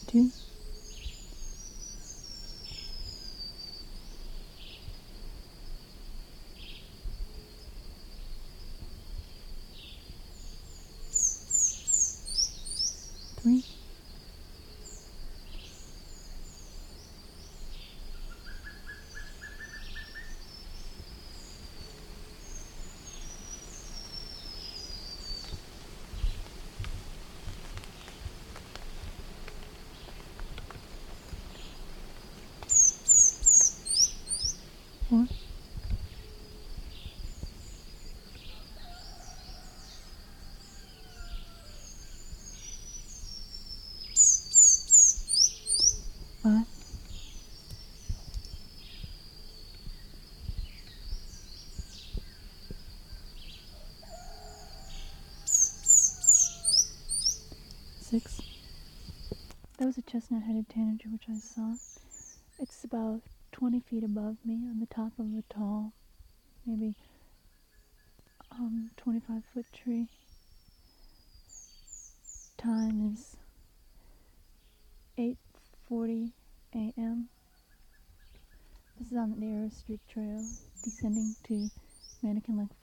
2, 3, 4, 5, 6. That was a chestnut-headed tanager which I saw. It's about 20 feet above me on the top of a tall, maybe 25-foot tree. Time is 8:40 a.m. This is on the Arrow Street Trail, descending to Mannequin Lake